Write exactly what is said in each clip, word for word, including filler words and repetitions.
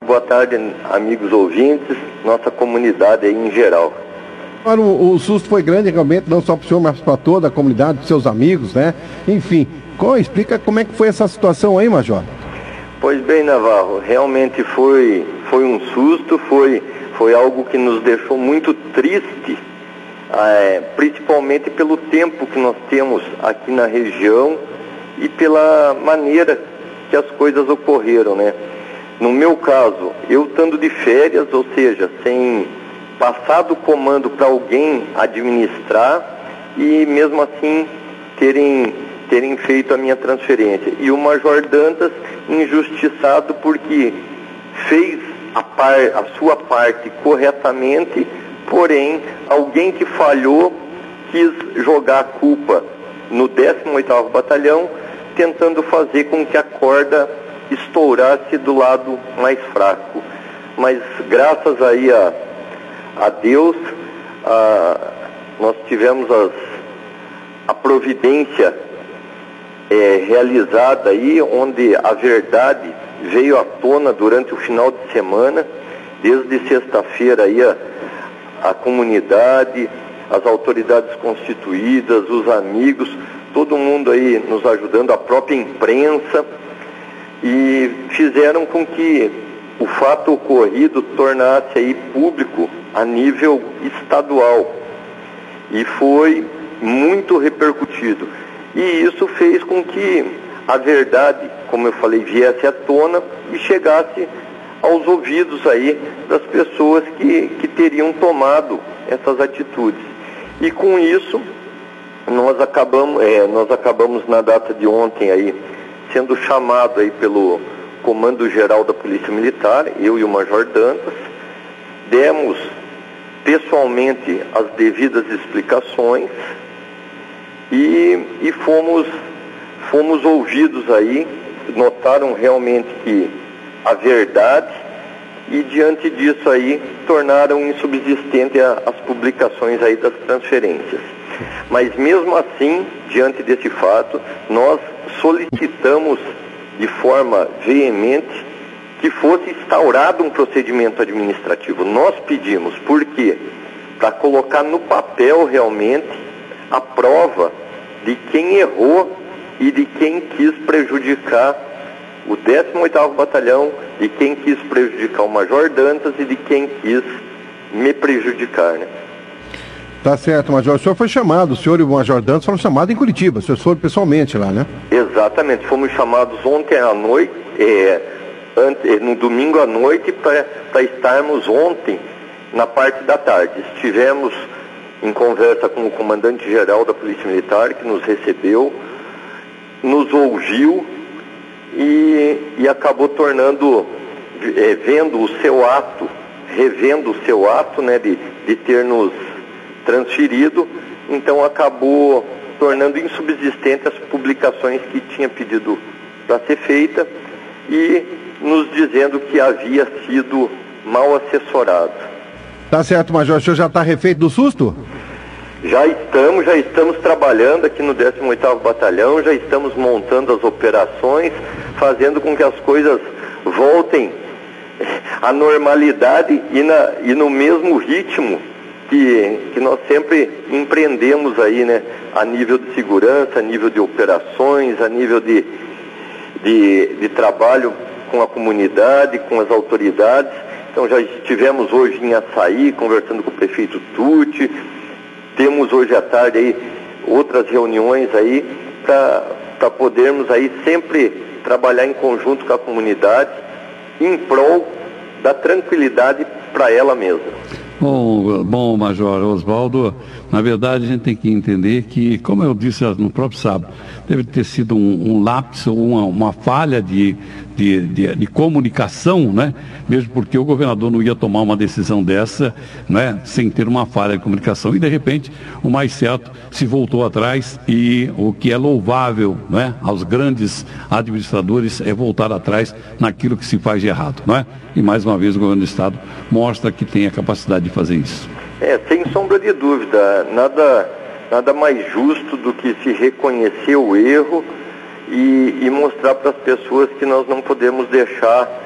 boa tarde, amigos ouvintes, nossa comunidade aí em geral. O, o susto foi grande realmente, não só para o senhor, mas para toda a comunidade, para seus amigos, né? Enfim, qual, explica como é que foi essa situação aí, Major? Pois bem, Navarro, realmente foi, foi um susto, foi, foi algo que nos deixou muito triste, é, principalmente pelo tempo que nós temos aqui na região e pela maneira que as coisas ocorreram, né? No meu caso, eu estando de férias, ou seja, sem passar do comando para alguém administrar e mesmo assim terem, terem feito a minha transferência. E o Major Dantas injustiçado porque fez a, par, a sua parte corretamente, porém alguém que falhou quis jogar a culpa no décimo oitavo Batalhão, tentando fazer com que a corda estourasse do lado mais fraco. Mas graças aí a, a Deus, a, nós tivemos as, a providência é, realizada aí, onde a verdade veio à tona durante o final de semana, desde sexta-feira aí a, a comunidade, as autoridades constituídas, os amigos, todo mundo aí nos ajudando, a própria imprensa, e fizeram com que o fato ocorrido tornasse aí público a nível estadual e foi muito repercutido, e isso fez com que a verdade, como eu falei, viesse à tona e chegasse aos ouvidos aí das pessoas que, que teriam tomado essas atitudes. E com isso nós acabamos, é, nós acabamos na data de ontem aí sendo chamado aí pelo Comando Geral da Polícia Militar, eu e o Major Dantas, demos pessoalmente as devidas explicações e, e fomos, fomos ouvidos aí, notaram realmente que a verdade e diante disso aí tornaram insubsistente a, as publicações aí das transferências. Mas mesmo assim, diante desse fato, nós solicitamos de forma veemente que fosse instaurado um procedimento administrativo. Nós pedimos, por quê? Para colocar no papel realmente a prova de quem errou e de quem quis prejudicar o décimo oitavo Batalhão, de quem quis prejudicar o Major Dantas e de quem quis me prejudicar, né? Tá certo, Major. O senhor foi chamado, o senhor e o Major Dantas foram chamados em Curitiba, o senhor foi pessoalmente lá, né? Exatamente, fomos chamados ontem à noite, é, ante, no domingo à noite, para estarmos ontem na parte da tarde. Estivemos em conversa com o comandante-geral da Polícia Militar, que nos recebeu, nos ouviu e, e acabou tornando, é, vendo o seu ato, revendo o seu ato, né, de, de ter nos transferido, então acabou tornando insubsistente as publicações que tinha pedido para ser feita e nos dizendo que havia sido mal assessorado. Tá certo, Major. O senhor já está refeito do susto? Já estamos, já estamos trabalhando aqui no décimo oitavo Batalhão, já estamos montando as operações, fazendo com que as coisas voltem à normalidade e, na, e no mesmo ritmo Que, que nós sempre empreendemos aí, né, a nível de segurança, a nível de operações, a nível de, de, de trabalho com a comunidade, com as autoridades. Então já estivemos hoje em Açaí, conversando com o prefeito Tucci, temos hoje à tarde aí outras reuniões aí para podermos aí sempre trabalhar em conjunto com a comunidade em prol da tranquilidade para ela mesma. Bom, bom, Major Oswaldo, na verdade a gente tem que entender que, como eu disse no próprio sábado, deve ter sido um, um lapso, uma, uma falha de, de, de, de comunicação, né? Mesmo porque o governador não ia tomar uma decisão dessa, né? Sem ter uma falha de comunicação e de repente o mais certo se voltou atrás e o que é louvável, né? Aos grandes administradores é voltar atrás naquilo que se faz de errado, não é? E mais uma vez o governo do estado mostra que tem a capacidade de fazer isso. É, sem sombra de dúvida, nada, nada mais justo do que se reconhecer o erro e, e mostrar para as pessoas que nós não podemos deixar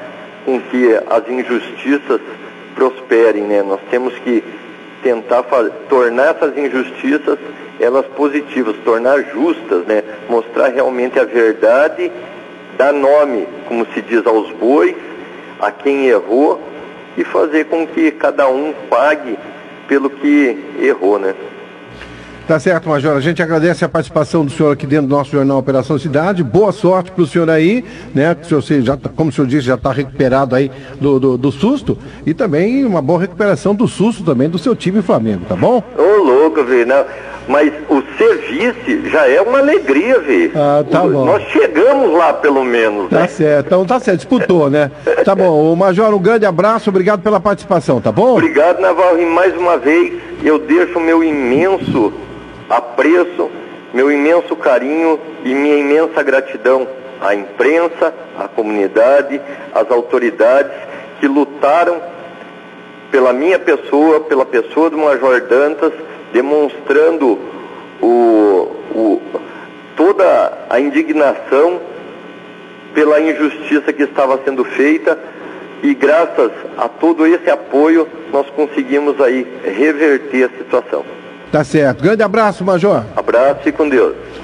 com que as injustiças prosperem, né? Nós temos que tentar tornar essas injustiças elas positivas, tornar justas, né? Mostrar realmente a verdade, dar nome, como se diz, aos bois, a quem errou, e fazer com que cada um pague pelo que errou, né? Tá certo, Major. A gente agradece a participação do senhor aqui dentro do nosso jornal Operação Cidade. Boa sorte para o senhor aí, né? Que o senhor já, como o senhor disse, já está recuperado aí do, do, do susto, e também uma boa recuperação do susto também do seu time Flamengo, tá bom? Ô, louco, velho. Mas o ser vice já é uma alegria, velho. Ah, tá bom. Nós chegamos lá, pelo menos, Tá né? certo. Então tá certo, disputou, né? Tá bom. O Major, um grande abraço, obrigado pela participação, tá bom? Obrigado, Navarro. E mais uma vez, eu deixo o meu imenso apreço, meu imenso carinho e minha imensa gratidão à imprensa, à comunidade, às autoridades que lutaram pela minha pessoa, pela pessoa do Major Dantas, demonstrando o, o, toda a indignação pela injustiça que estava sendo feita, e graças a todo esse apoio nós conseguimos aí reverter a situação. Tá certo. Grande abraço, Major. Abraço e com Deus.